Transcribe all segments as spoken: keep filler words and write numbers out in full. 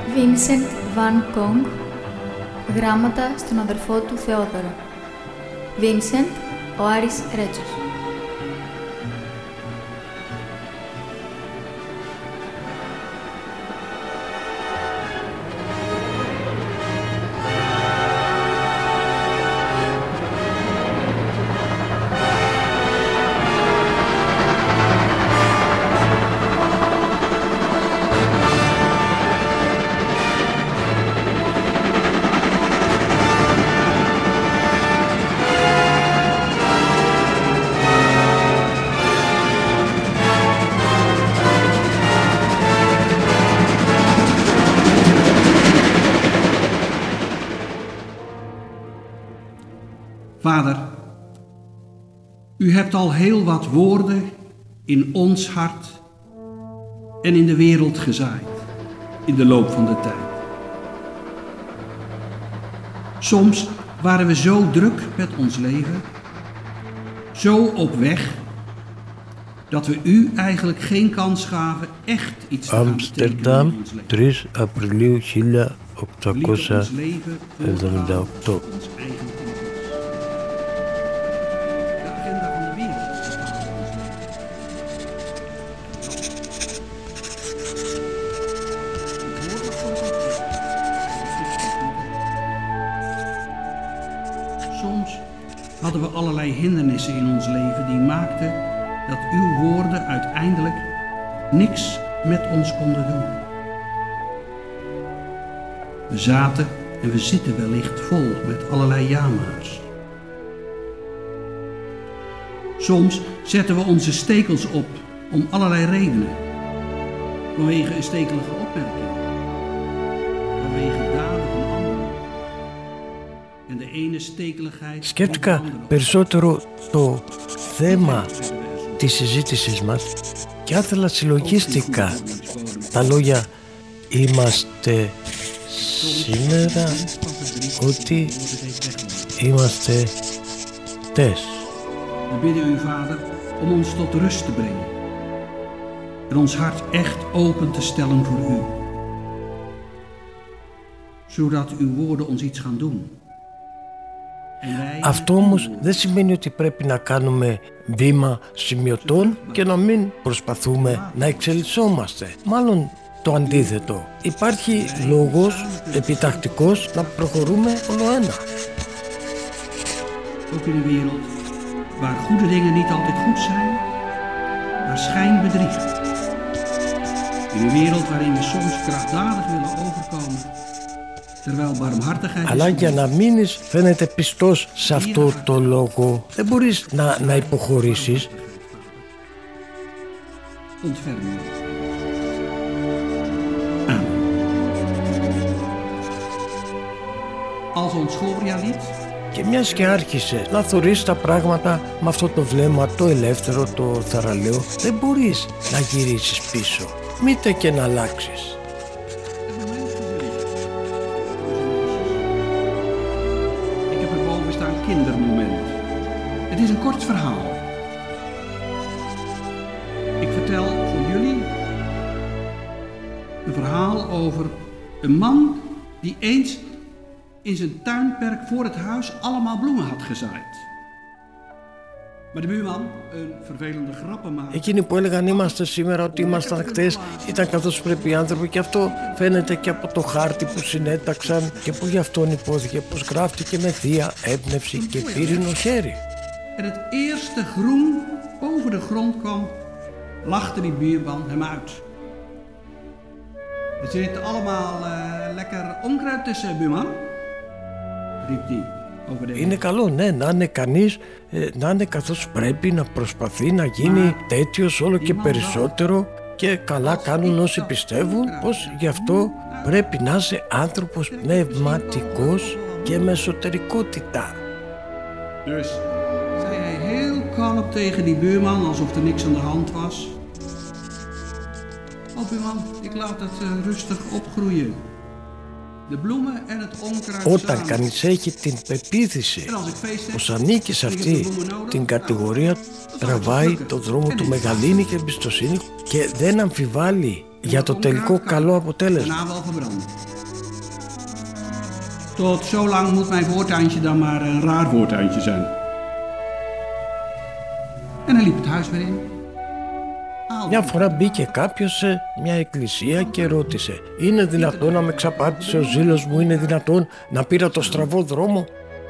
Βίνσεντ Βαν Γκόγκ, γράμματα στον αδερφό του Θεόδωρο. Βίνσεντ, ο Άρης Ρέτσος. Vader, u hebt al heel wat woorden in ons hart en in de wereld gezaaid in de loop van de tijd. Soms waren we zo druk met ons leven, zo op weg, dat we u eigenlijk geen kans gaven echt iets te gaan betekenen in ons leven. τρεις Απριλίου χίλια οκτακόσια εβδομήντα οκτώ. Soms hadden we allerlei hindernissen in ons leven die maakten dat uw woorden uiteindelijk niks met ons konden doen. We zaten en we zitten wellicht vol met allerlei jama's. Soms zetten we onze stekels op om allerlei redenen. Vanwege een stekelige opmerking. Vanwege daden van anderen. En de ene stekeligheid. Σκέφτηκα περισσότερο το θέμα της συζήτησης μας και άθελα συλλογίστηκα τα λόγια «Είμαστε σήμερα ότι είμαστε τες». We bidden u, Vader, om ons tot rust te brengen en ons hart echt open te stellen voor u, zodat uw woorden ons iets gaan doen. Αυτό όμως δεν σημαίνει ότι πρέπει να κάνουμε βήμα σημειωτών και να μην προσπαθούμε να εξελισσόμαστε. Μάλλον το αντίθετο. Υπάρχει λόγος επιτακτικός να προχωρούμε όλο ένα. Ook in een wereld waar goede dingen niet altijd goed zijn, waar schijn bedriegt. In een wereld waarin we soms krachtdadig willen overkomen, terwijl barmhartigheid. Αλλά για να μείνεις φαίνεται πιστός σε αυτό το λόγο, δεν μπορείς να, να υποχωρήσεις. Ontfermen. Als ons Gloria-lied. Και μιας και άρχισε να θωρείς τα πράγματα με αυτό το βλέμμα το ελεύθερο, το θαραλέο, δεν μπορείς να γυρίσεις πίσω, μήτε και να αλλάξεις. Ik heb erboven staan kindermoment. Het is een kort verhaal. Ik vertel voor jullie een verhaal over een man die eens in zijn tuinperk voor het huis allemaal bloemen had gezaaid. Maar de buurman, een vervelende grappenmaker. Εκείνοι που έλεγαν είμαστε σήμερα ότι ήμασταν χτες ήταν καθώς πρέπει οι άνθρωποι, και αυτό φαίνεται και από το χάρτη που συνέταξαν και που γι' αυτόν υπόθηκε πως γράφτηκε με θεία έμπνευση και πύρινο χέρι. En het eerste groen boven de grond kwam, lachte die buurman hem uit. Er zit allemaal uh, lekker onkruid tussen, buurman. Είναι καλό, ναι, να είναι κανείς, ε, να είναι καθώς πρέπει, να προσπαθεί να γίνει τέτοιος όλο και περισσότερο, και καλά κάνουν όσοι πιστεύουν πως γι' αυτό πρέπει να είσαι άνθρωπος πνευματικός και με εσωτερικότητα. Dus zei hij heel kalm tegen die buurman alsof er niks aan de hand was. Oh buurman, ik laat het uh, rustig opgroeien. Όταν κανείς έχει την πεποίθηση πως ανήκει σε αυτή την κατηγορία, τραβάει το δρόμο του με γαλήνη και εμπιστοσύνη και δεν αμφιβάλλει για το τελικό καλό αποτέλεσμα. Daarna wel verbranden. Tot zo lang moet mijn voortuintje dan maar een raar voortuintje zijn. En dan liep het huis weer in. Μια φορά μπήκε κάποιος σε μια εκκλησία και ρώτησε: «Είναι δυνατόν να με εξαπάτησε ο ζήλος μου, είναι δυνατόν να πήρα το στραβό δρόμο?»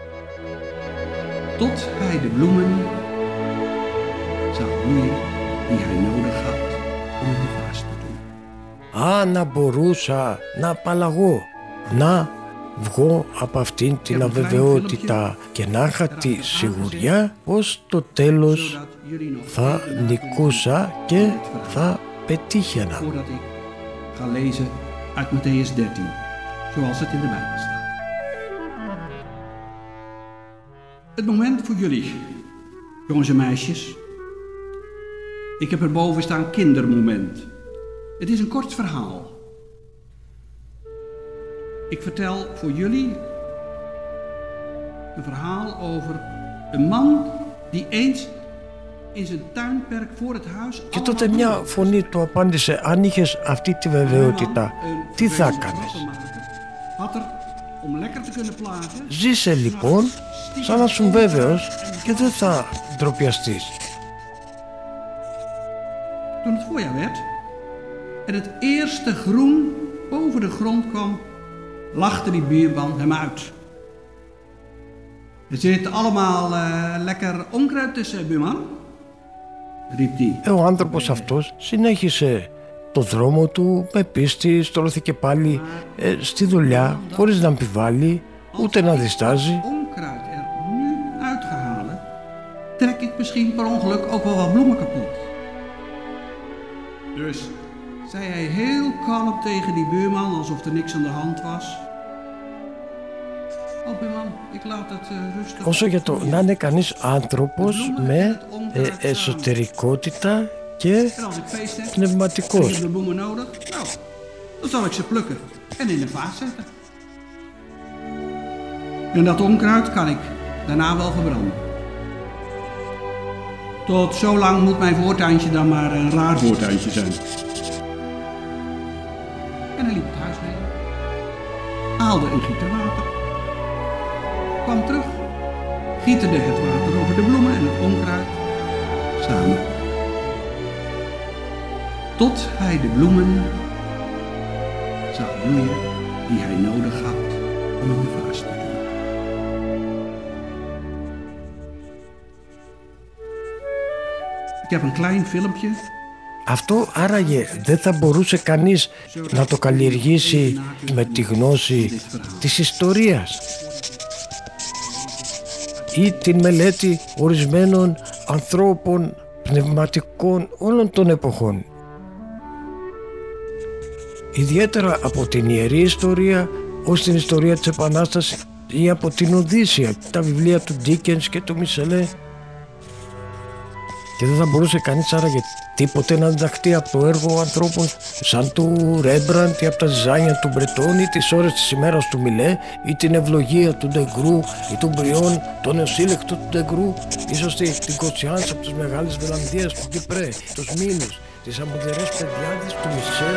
Tot hij de bloemen zag bloeien die hij nodig had om een vaas te doen. «Α, να μπορούσα να απαλλαγώ, να βγω από αυτήν την αβεβαιότητα και να είχα τη σιγουριά πως το τέλος θα νικούσα και θα πετύχαινα». Voordat ik ga lezen uit Mattheüs dertien, zoals het in de Bijbel staat. Het moment voor jullie, jongens en meisjes. Ik heb erboven staan kindermoment. Het is een kort verhaal. Ik vertel voor jullie een verhaal over een man die eens in zijn tuinperk voor het huis... Και τότε μια φωνή του απάντησε: «Αν είχες αυτή τη βεβαιότητα, τι θα έκανες?» «Ζήσε λοιπόν σαν να σου βέβαιος και δεν θα ντροπιαστείς». Toen het voorjaar werd en het eerste groen boven de grond kwam, lachte die buurman hem uit. Er zit allemaal uh, lekker onkruid tussen, buurman, riep die. Ο άνθρωπος αυτός συνέχισε το δρόμο του με πίστη, στρώθηκε πάλι ε, στη δουλειά χωρίς να αμφιβάλλει ούτε να διστάζει. Onkruid er nu uit ga halen, trek ik misschien per ongeluk ook wel wat bloemen kapot. Dus zei hij heel kalm tegen die buurman, alsof er niks aan de hand was. Oh buurman, ik laat het uh, rustig. Όσο για το να είναι κανείς άνθρωπος με ε, εσωτερικότητα και πνευματικός. Heb je bloemen nodig? Nou, dan zal ik ze plukken en in een vaas zetten. En dat onkruid kan ik daarna wel verbranden. Tot zo lang moet mijn voortuintje dan maar een raar voortuintje zijn. En hij liep het huis mee, haalde een gieter water, kwam terug, gieterde het water over de bloemen en het onkruid samen. Tot hij de bloemen zag bloeien die hij nodig had om in de vaas te doen. Ik heb een klein filmpje. Αυτό άραγε δεν θα μπορούσε κανείς να το καλλιεργήσει με τη γνώση της ιστορίας ή την μελέτη ορισμένων ανθρώπων πνευματικών όλων των εποχών. Ιδιαίτερα από την Ιερή Ιστορία ως την ιστορία της Επανάστασης ή από την Οδύσσεια, τα βιβλία του Ντίκενς και του Μισελέ. Και δεν θα μπορούσε κανείς άραγε τίποτε να διδαχτεί από το έργο ανθρώπων σαν του Ρέμπραντ ή από τα ζυζάνια του Μπρετόν ή τις ώρες της ημέρας του Μιλέ ή την ευλογία του Ντεγκρού ή του Μπριόν, τον νεοσύλλεκτο του Ντεγκρού, ίσως την Κοτσιάνς από τις μεγάλες Βελανδίες του Ντιπρέ, τους Μίνους, τις αμπουδερές παιδιάδες του Μισελ.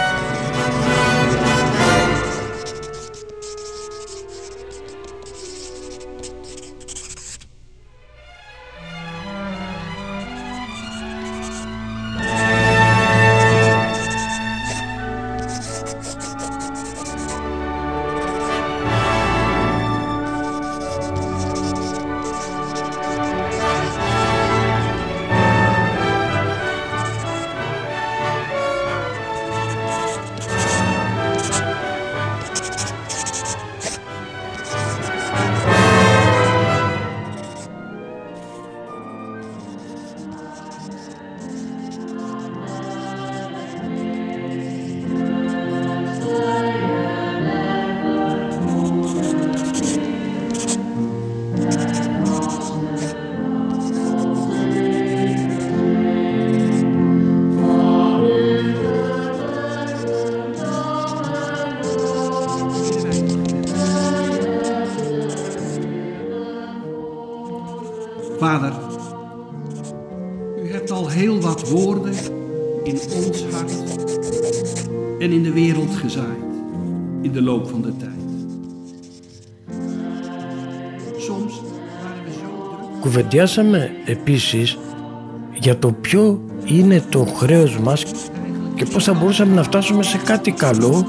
Vader, u hebt al heel wat woorden in ons hart en in de wereld gezaaid in de loop van de tijd. Soms waren we zo druk. Κουβεντιάσαμε επίσης για το ποιο είναι το χρέος μας και πώς θα μπορούσαμε να φτάσουμε σε κάτι καλό.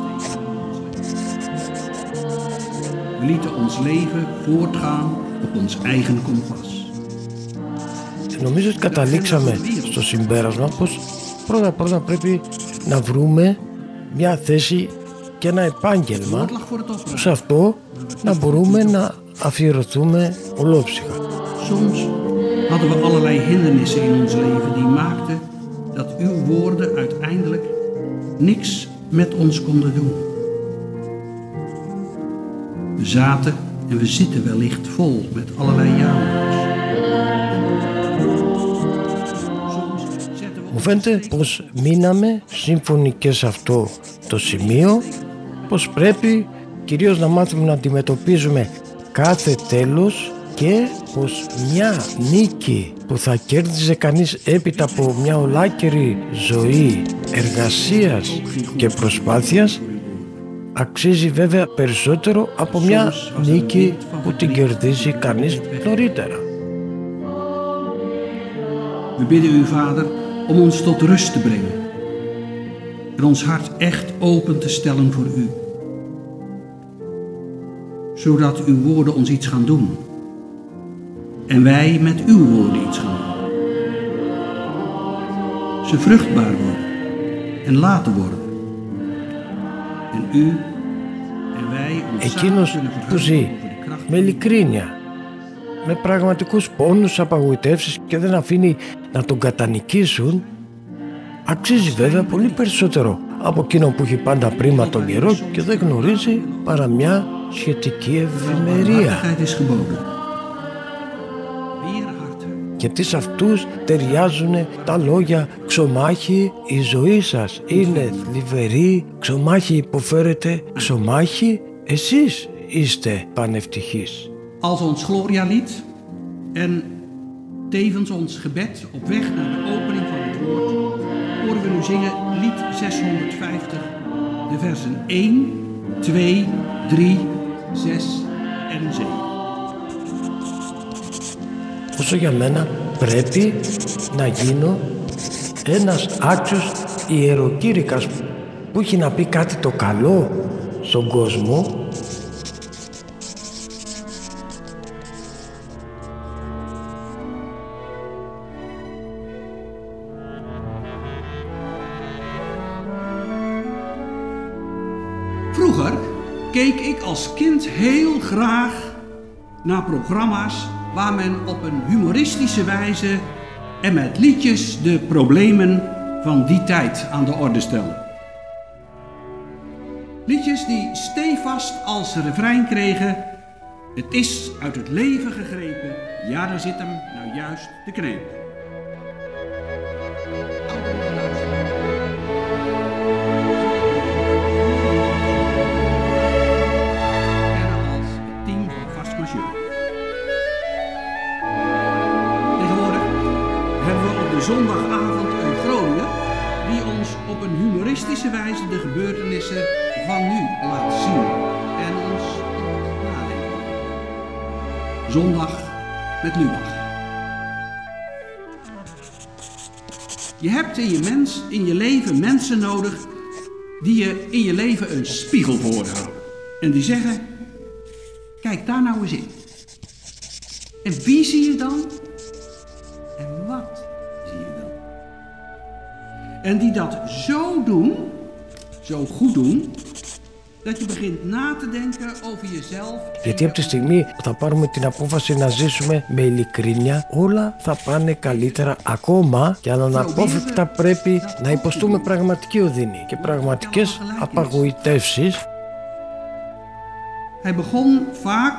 We lieten ons leven voortgaan op ons eigen kompas. Νομίζω ότι καταλήξαμε στο συμπέρασμα πως πρώτα πρώτα πρέπει να βρούμε μια θέση και ένα επάγγελμα σε αυτό να μπορούμε να αφιερωθούμε ολόψυχα. Soms hadden we allerlei hindernissen in ons leven die maakten dat uw woorden uiteindelijk niks met ons konden doen. We zaten en we zitten wellicht vol met allerlei jammers. Μου φαίνεται πως μείναμε σύμφωνοι και σε αυτό το σημείο, πως πρέπει κυρίως να μάθουμε να αντιμετωπίζουμε κάθε τέλος και πως μια νίκη που θα κέρδιζε κανείς έπειτα από μια ολάκερη ζωή εργασίας και προσπάθειας αξίζει βέβαια περισσότερο από μια νίκη που την κερδίζει κανείς νωρίτερα. We bidden u, Vader, om ons tot rust te brengen en ons hart echt open te stellen voor u, zodat uw woorden ons iets gaan doen en wij met uw woorden iets gaan doen. Ze vruchtbaar worden en laten worden en u en wij ons samen Εκείνος kunnen που ζει verheugen over de kracht με ειλικρίνεια, με πραγματικούς πόνους, απαγοητεύσεις και δεν αφήνει να τον κατανικήσουν, αξίζει βέβαια πολύ περισσότερο από εκείνο που έχει πάντα πρίμα τον καιρό και δεν γνωρίζει παρά μια σχετική ευημερία. Γιατί σε αυτούς ταιριάζουν τα λόγια «Ξωμάχη, η ζωή σας είναι θλιβερή, ξωμάχη υποφέρετε, ξωμάχη, εσείς είστε πανευτυχείς». Als ons Glorialied en tevens ons gebed op weg naar de opening van het woord horen we nu zingen lied zeshonderdvijftig, de versen één, twee, drie, zes en zeven. Όσο για μένα πρέπει να γίνω ένας άξιος ιεροκήρυκας που έχει να πει κάτι το καλό στον κόσμο. Vroeger keek ik als kind heel graag naar programma's waar men op een humoristische wijze en met liedjes de problemen van die tijd aan de orde stelde. Liedjes die stevast als refrein kregen: het is uit het leven gegrepen, ja daar zit hem nou juist de kneep. Zondagavond een Groninger die ons op een humoristische wijze de gebeurtenissen van nu laat zien en ons nadenken. Zondag met Lubach. Je hebt in je, mens, in je leven mensen nodig die je in je leven een spiegel voorhouden. En die zeggen, kijk daar nou eens in. En wie zie je dan? En wat? En die dat zo doen, zo goed doen, dat je begint na te denken over jezelf. Γιατί από τη στιγμή που θα πάρουμε την απόφαση να ζήσουμε με ειλικρίνεια, όλα θα πάνε καλύτερα ακόμα και αναπόφευκτα πρέπει να υποστούμε πραγματική οδύνη και πραγματικές απαγοητεύσεις. Hij begon vaak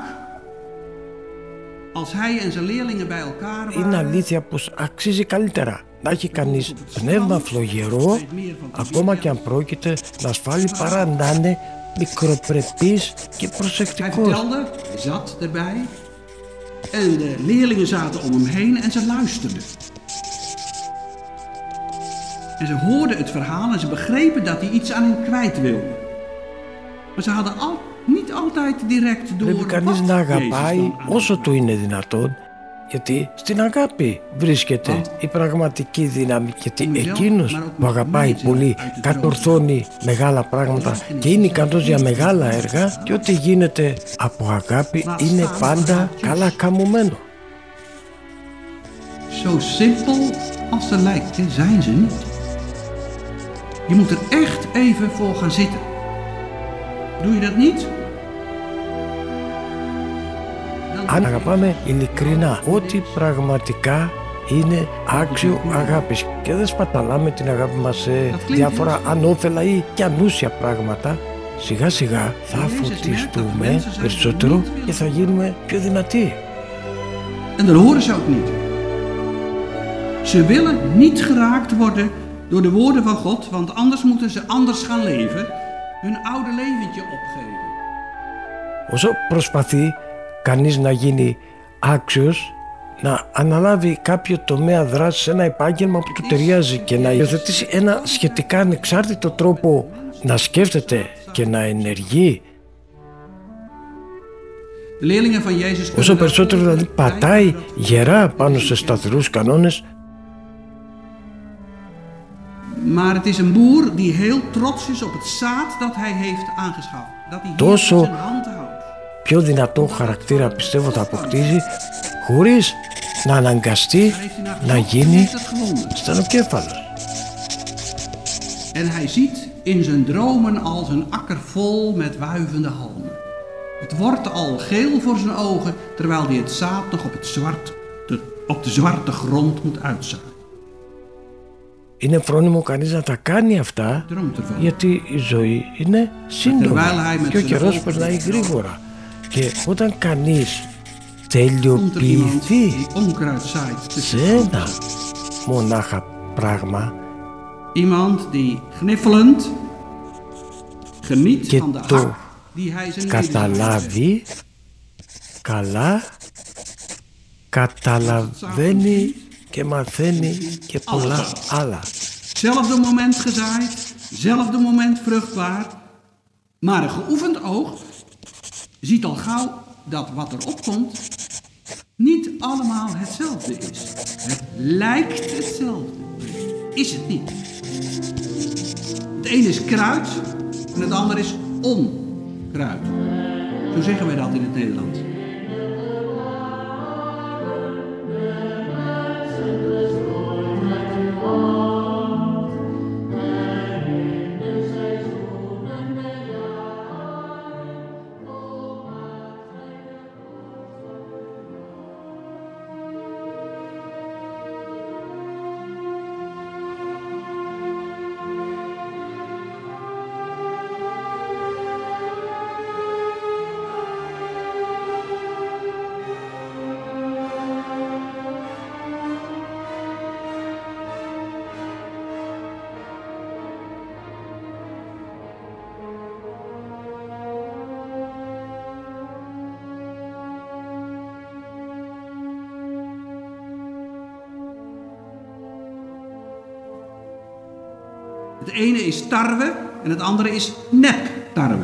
als hij en zijn leerlingen bij elkaar waren. Είναι αλήθεια πως αξίζει καλύτερα να έχει κανείς πνεύμα φλογερό, ακόμα και αν πρόκειται να ασφάλει, παρά να είναι μικροπρεπής και προσεκτικός. Hij vertelde, hij zat erbij en de leerlingen zaten om hem heen en ze luisterden. En ze hoorden het verhaal en ze begrepen dat hij iets aan hen kwijt wilde. Maar ze hadden al, niet altijd direct door. Πρέπει κανείς να αγαπάει όσο του είναι δυνατόν, γιατί στην αγάπη βρίσκεται η πραγματική δύναμη. Γιατί εκείνος που αγαπάει πολύ κατορθώνει μεγάλα πράγματα και είναι ικανός για μεγάλα έργα, και ό,τι γίνεται από αγάπη είναι πάντα καλά καμωμένο. Zo simpel als ze lijkt, zijn ze niet. Je moet er echt even voor gaan zitten. Doe je dat niet? Αν αγαπάμε ειλικρινά ό,τι πραγματικά είναι άξιο αγάπης και δεν σπαταλάμε την αγάπη μας σε διάφορα ανώφελα ή και ανούσια πράγματα, σιγά σιγά θα φωτιστούμε περισσότερο και θα γίνουμε πιο δυνατοί. En dat horen ze ook niet. Ze willen niet geraakt worden door de woorden van God, want anders moeten ze anders gaan leven, hun oude leventje opgeven. Όσο προσπαθεί κανείς να γίνει άξιος, να αναλάβει κάποιο τομέα δράσης, ένα επάγγελμα που του ταιριάζει και να υιοθετήσει ένα σχετικά ανεξάρτητο τρόπο να σκέφτεται και να ενεργεί, όσο περισσότερο δηλαδή πατάει γερά πάνω σε σταθερούς κανόνες, Maar het is een boer die heel trots is op het zaad dat hij heeft aangeschaft. Dat hij hier in zijn hand houdt. Πιο δυνατό χαρακτήρα πιστεύω θα αποκτήσει χωρίς να αναγκαστεί να γίνει στενοκέφαλος. En hij ziet in zijn dromen als een akker vol met wuivende halmen. Het wordt al geel voor zijn ogen, terwijl hij het zaad nog op, het zwart, de, op de zwarte grond moet uitzaaien. Είναι φρόνιμο κανείς να τα κάνει αυτά, γιατί η ζωή είναι σύντομη και ο καιρός περνάει γρήγορα. Και όταν κανείς τελειοποιηθεί σε ένα μονάχα πράγμα και το καταλάβει καλά, καταλαβαίνει και μαθαίνει και πολλά άλλα. Zelfde moment gezaaid, zelfde moment vruchtbaar, maar een geoefend oog ziet al gauw dat wat er opkomt niet allemaal hetzelfde is. Het lijkt hetzelfde, is het niet. Het ene is kruid en het andere is onkruid. Zo zeggen wij dat in het Nederlands. Het ene is tarwe en het andere is nep-tarwe.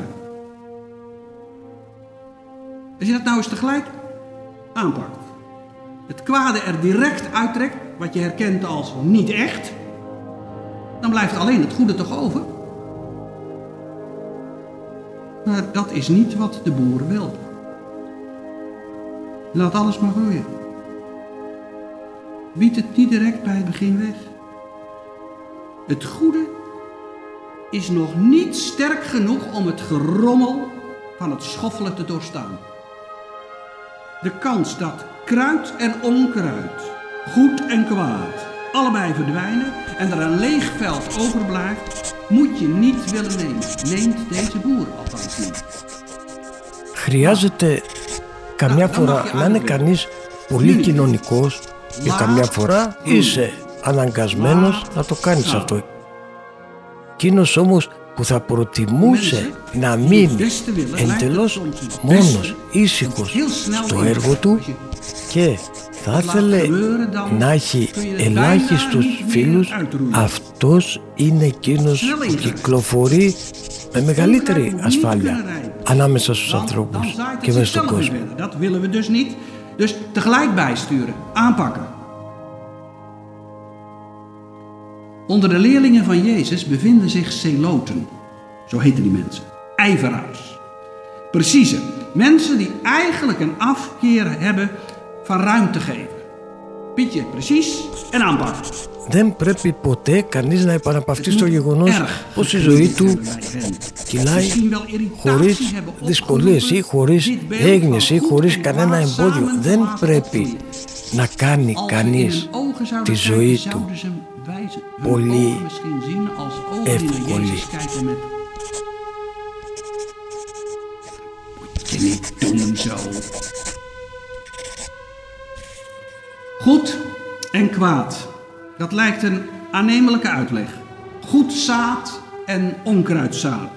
Als je dat nou eens tegelijk aanpakt, het kwade er direct uittrekt, wat je herkent als niet echt, dan blijft alleen het goede toch over. Maar dat is niet wat de boer wil. Laat alles maar groeien. Bied het niet direct bij het begin weg. Het goede is nog niet sterk genoeg om het gerommel van het schoffelen te doorstaan. De kans dat kruid en onkruid, goed en kwaad, allebei verdwijnen en er een leeg veld overblijft, moet je niet willen nemen. Neemt deze boer althans niet. Χρειάζεται καμιά φορά να είναι κανείς πολύ κοινωνικός και καμιά φορά είσαι αναγκασμένος να το κάνεις αυτό. Εκείνος όμως που θα προτιμούσε να μείνει εντελώς μόνος, ήσυχος στο έργο του και θα ήθελε να έχει ελάχιστους φίλους, αυτός είναι εκείνος που κυκλοφορεί με μεγαλύτερη ασφάλεια ανάμεσα στους ανθρώπους και μέσα στον κόσμο. Dat willen we dus niet. Dus tegelijk bijsturen, aanpakken. Onder de leerlingen van Jezus bevinden zich zeloten. Zo heten die mensen. Ijveraars. Preciezen. Mensen die eigenlijk een afkeer hebben van ruimte geven. Pietje, precies en aanpakken. Δεν πρέπει ποτέ κανείς να επαναπαυτεί στο γεγονός πως η ζωή του κυλάει χωρίς δυσκολίες ή χωρίς έγνοιες ή χωρίς κανένα εμπόδιο. Δεν πρέπει να κάνει κανείς τη ζωή του πολύ εύκολη. Goed en kwaad. Dat lijkt een aannemelijke uitleg. Goed zaad en onkruidzaad.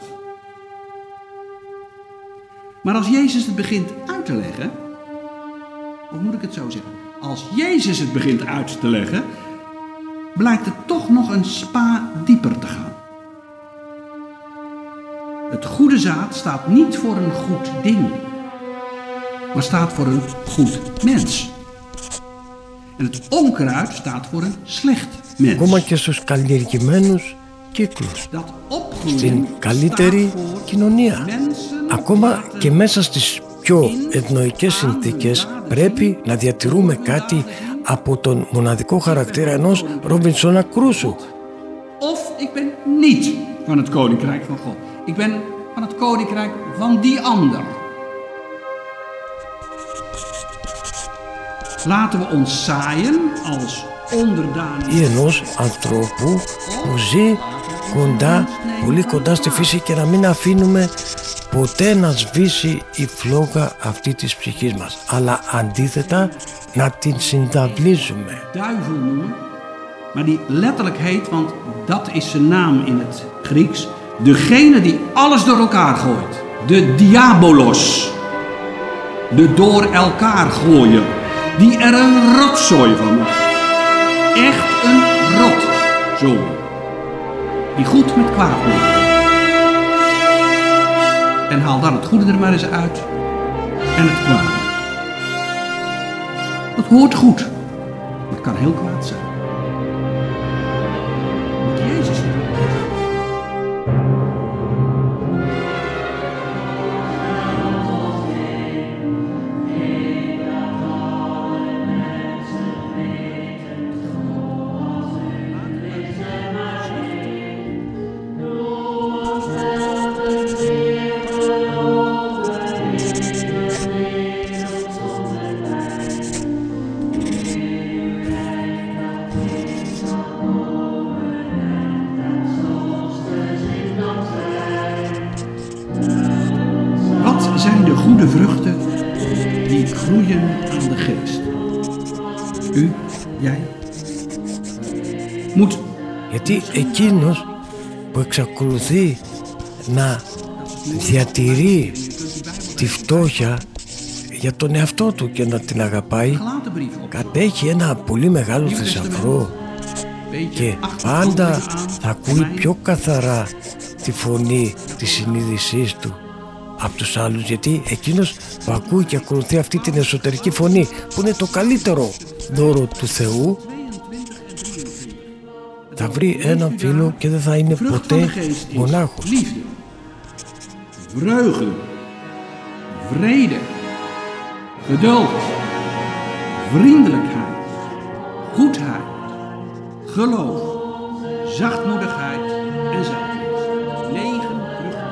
Maar als Jezus het begint uit te leggen, of moet ik het zo zeggen? Als Jezus het begint uit te leggen, blijkt het toch nog een spa dieper te gaan. Het goede zaad staat niet voor een goed ding, maar staat voor een goed mens. En het onkruid staat voor een slecht mens. Ακόμα και στους καλλιεργημένους κύκλους, στην καλύτερη κοινωνία, ακόμα και μέσα στις πιο ευνοϊκές συνθήκες, πρέπει να διατηρούμε κάτι από τον μοναδικό χαρακτήρα ενός Ρόμπινσον Κρούσου. Of ik ben niet van het koninkrijk van God. Ik ben van het koninkrijk van die ander. Laten we ons zaaien als onderdanen. Ή ενός ανθρώπου που ζει κοντά, πολύ κοντά στη φύση και να μην afήνουμε ποτέ να σβήσει η φλόγα αυτή της ψυχής μας, αλλά αντίθετα να την συνταυλίζουμε. Duivel noemen, maar die letterlijk heet, want dat is zijn naam in het Grieks, degene die alles door elkaar gooit. De diabolos. De door elkaar gooien. Die er een rotzooi van maakt. Echt een rotzooi. Die goed met kwaad neemt. En haal dan het goede er maar eens uit. En het kwade. Dat hoort goed. Maar het kan heel kwaad zijn. Want Jezus is het. Zijn de goede vruchten die groeien aan de geest. U, jij, moet. Γιατί εκείνος που εξακολουθεί να διατηρεί τη φτώχεια για τον εαυτό του και να την αγαπάει, κατέχει ένα πολύ μεγάλο θησαυρό και πάντα θα ακούει πιο καθαρά τη φωνή της συνείδησής του από τους άλλους, γιατί εκείνος που ακούει και ακολουθεί αυτή την εσωτερική φωνή που είναι το καλύτερο δώρο του Θεού, θα βρει έναν φίλο και δεν θα είναι ποτέ μονάχος. Vreugde, vrede, geduld, vriendelijkheid, goedheid, geloof, zachtmoedigheid en zelfliefde. Negen vruchten.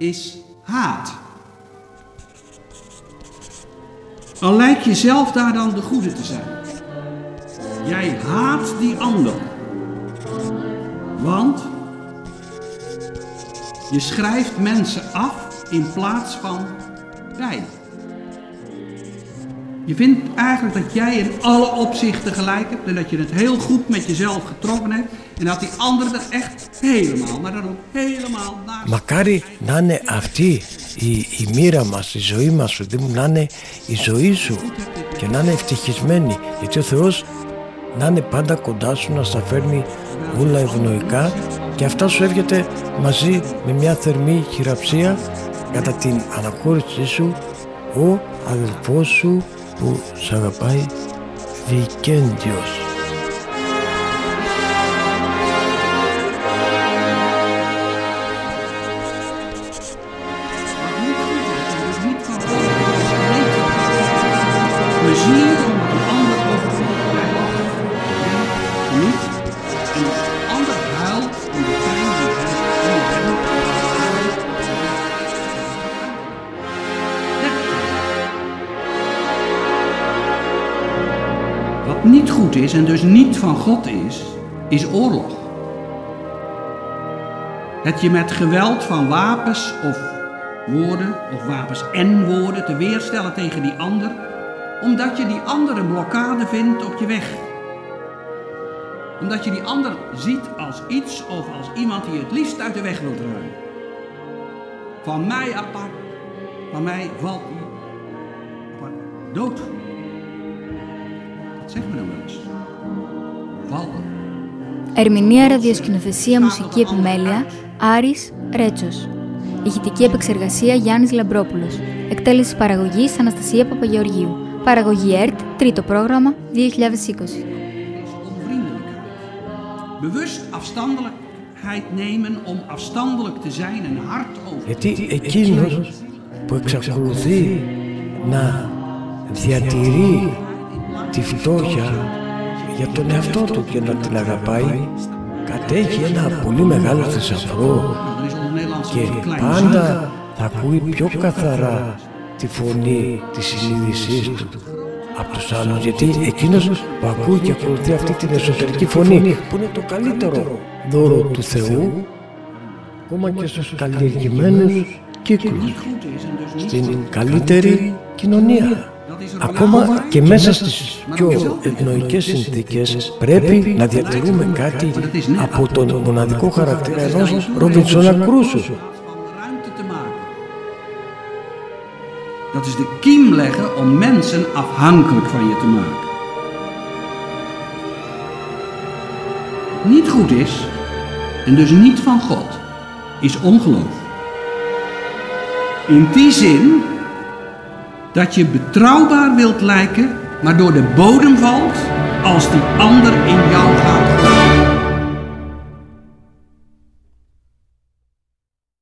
is haat. Al lijkt je zelf daar dan de goede te zijn. Jij haat die ander. Want je schrijft mensen af in plaats van wij. Je vindt eigenlijk dat jij in alle opzichten gelijk hebt en dat je het heel goed met jezelf getrokken hebt en dat die anderen er echt helemaal, maar dan ook helemaal naast. Μακάρι να είναι αυτή η, η μοίρα μας, η ζωή μας, παιδί μου, να είναι η ζωή σου και να είναι ευτυχισμένη, γιατί ο Θεός να είναι πάντα κοντά σου, να στα φέρνει όλα ευνοϊκά και αυτά σου έρχεται μαζί με μια θερμή χειραψία κατά την αναχώρησή σου ο αδελφός σου που σ' αγαπάει Βικέντιος. Plezier om een ander over te krijgen. Niet. En de ander huilt om de pijn die hij in Wat niet goed is en dus niet van God is, is oorlog. Het je met geweld van wapens of woorden, of wapens en woorden te weerstellen tegen die ander, omdat je die ander een blokkade vindt op je weg. Omdat je die ander ziet als iets of als iemand die je het liefst uit de weg wilt ruimen. Van mij apart, van mij valt hij apart dood. Dat zeggen we dan wel eens. Vallen. Ερμηνεία, ραδιοσκηνοθεσία, μουσική επιμέλεια, Άρης Ρέτσος. Ηχητική επεξεργασία Γιάννης Λαμπρόπουλος. Εκτέλεση παραγωγής Αναστασία Παπαγεωργίου. Παραγωγή ΕΡΤ, τρίτο πρόγραμμα, δύο χιλιάδες είκοσι. Bewust afstandelijkheid nemen om afstandelijk te zijn en hard over. Γιατί εκείνος που εξακολουθεί να διατηρεί τη φτώχεια για τον εαυτό του και να την αγαπάει, κατέχει ένα πολύ μεγάλο θησαυρό και πάντα θα ακούει πιο καθαρά τη φωνή της συνείδησής του από τους άλλους, γιατί εκείνος που ακούει και ακολουθεί αυτή την εσωτερική φωνή που είναι το καλύτερο δώρο του Θεού ακόμα και στους καλλιεργημένους κύκλους, στην καλύτερη κοινωνία. Ακόμα και μέσα στις πιο ευνοϊκές συνθήκες πρέπει να διατηρούμε κάτι από τον μοναδικό χαρακτήρα ενός Ρόμπινσον Κρούσο. Dat is de kiem leggen om mensen afhankelijk van je te maken. Niet goed is, en dus niet van God, is ongeloof. In die zin dat je betrouwbaar wilt lijken, maar door de bodem valt als die ander in jou gaat